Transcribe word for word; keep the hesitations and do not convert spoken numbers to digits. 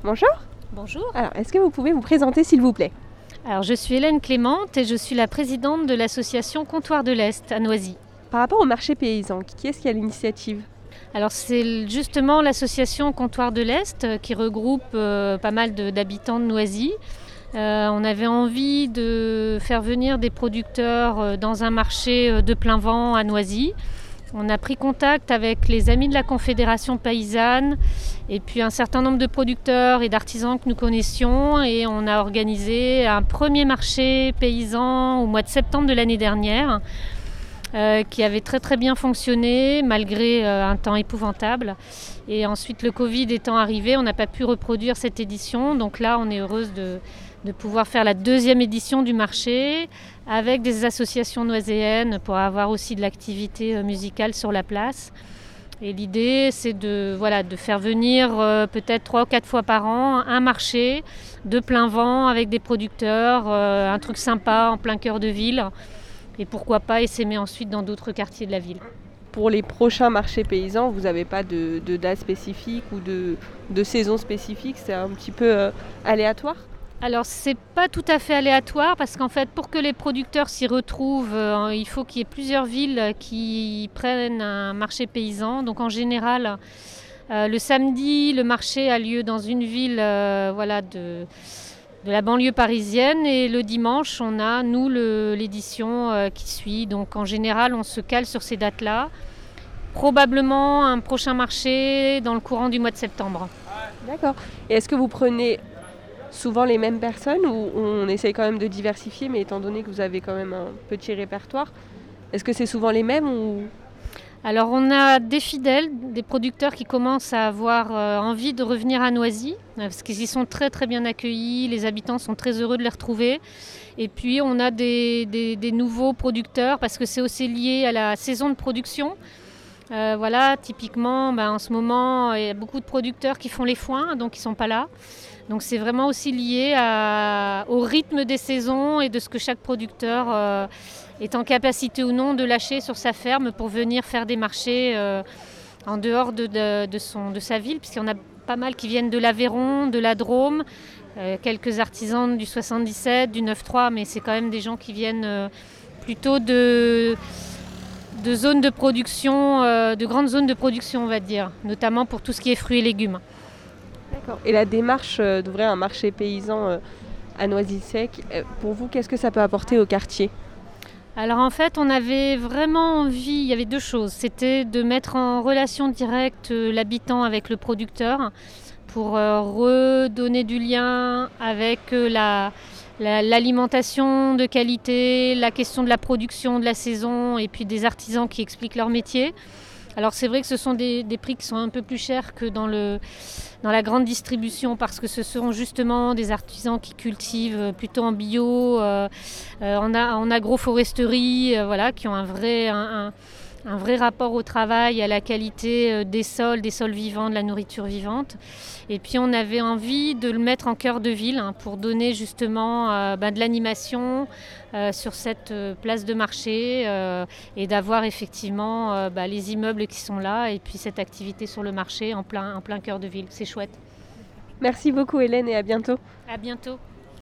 Bonjour. Bonjour. Alors, est-ce que vous pouvez vous présenter s'il vous plaît? Alors, je suis Hélène Clément et je suis la présidente de l'association Comptoir de l'Est à Noisy. Par rapport au marché paysan, qui est-ce qui a l'initiative? Alors, c'est justement l'association Comptoir de l'Est qui regroupe euh, pas mal de, d'habitants de Noisy. Euh, on avait envie de faire venir des producteurs dans un marché de plein vent à Noisy. On a pris contact avec les amis de la Confédération paysanne et puis un certain nombre de producteurs et d'artisans que nous connaissions, et on a organisé un premier marché paysan au mois de septembre de l'année dernière euh, qui avait très très bien fonctionné malgré euh, un temps épouvantable. Et ensuite, le Covid étant arrivé, on n'a pas pu reproduire cette édition. Donc là, on est heureuse de, de pouvoir faire la deuxième édition du marché avec des associations noiséennes pour avoir aussi de l'activité musicale sur la place. Et l'idée, c'est de, voilà, de faire venir euh, peut-être trois ou quatre fois par an un marché de plein vent avec des producteurs, euh, un truc sympa en plein cœur de ville. Et pourquoi pas essaimer ensuite dans d'autres quartiers de la ville. Pour les prochains marchés paysans, vous n'avez pas de, de date spécifique ou de, de saison spécifique? C'est un petit peu euh, aléatoire? Alors, c'est pas tout à fait aléatoire parce qu'en fait, pour que les producteurs s'y retrouvent, euh, il faut qu'il y ait plusieurs villes qui prennent un marché paysan. Donc, en général, euh, le samedi, le marché a lieu dans une ville euh, voilà, de, de la banlieue parisienne, et le dimanche, on a, nous, le, l'édition euh, qui suit. Donc, en général, on se cale sur ces dates-là. Probablement un prochain marché dans le courant du mois de septembre. D'accord. Et est-ce que vous prenez souvent les mêmes personnes, ou on essaye quand même de diversifier, mais étant donné que vous avez quand même un petit répertoire, est-ce que c'est souvent les mêmes ou... Alors, on a des fidèles, des producteurs qui commencent à avoir euh, envie de revenir à Noisy, parce qu'ils y sont très très bien accueillis, les habitants sont très heureux de les retrouver. Et puis on a des, des, des nouveaux producteurs, parce que c'est aussi lié à la saison de production. Euh, voilà, typiquement, ben, en ce moment, il y a beaucoup de producteurs qui font les foins, donc ils ne sont pas là. Donc c'est vraiment aussi lié à, au rythme des saisons et de ce que chaque producteur euh, est en capacité ou non de lâcher sur sa ferme pour venir faire des marchés euh, en dehors de, de, de, son, de sa ville, puisqu'il y en a pas mal qui viennent de l'Aveyron, de la Drôme, euh, quelques artisans du soixante-dix-sept, du neuf trois, mais c'est quand même des gens qui viennent euh, plutôt de... de zones de production, euh, de grandes zones de production, on va dire, notamment pour tout ce qui est fruits et légumes. D'accord. Et la démarche euh, d'ouvrir un marché paysan euh, à Noisy-le-Sec, euh, pour vous, qu'est-ce que ça peut apporter au quartier? Alors en fait, on avait vraiment envie, il y avait deux choses. C'était de mettre en relation directe euh, l'habitant avec le producteur pour euh, redonner du lien avec euh, la... l'alimentation de qualité, la question de la production de la saison, et puis des artisans qui expliquent leur métier. Alors c'est vrai que ce sont des, des prix qui sont un peu plus chers que dans, le, dans la grande distribution, parce que ce sont justement des artisans qui cultivent plutôt en bio, euh, en, a, en agroforesterie, euh, voilà, qui ont un vrai... Un, un, un vrai rapport au travail, à la qualité des sols, des sols vivants, de la nourriture vivante. Et puis on avait envie de le mettre en cœur de ville, hein, pour donner justement euh, ben, de l'animation euh, sur cette euh, place de marché, euh, et d'avoir effectivement euh, ben, les immeubles qui sont là et puis cette activité sur le marché en plein, en plein cœur de ville. C'est chouette. Merci beaucoup Hélène, et à bientôt. À bientôt.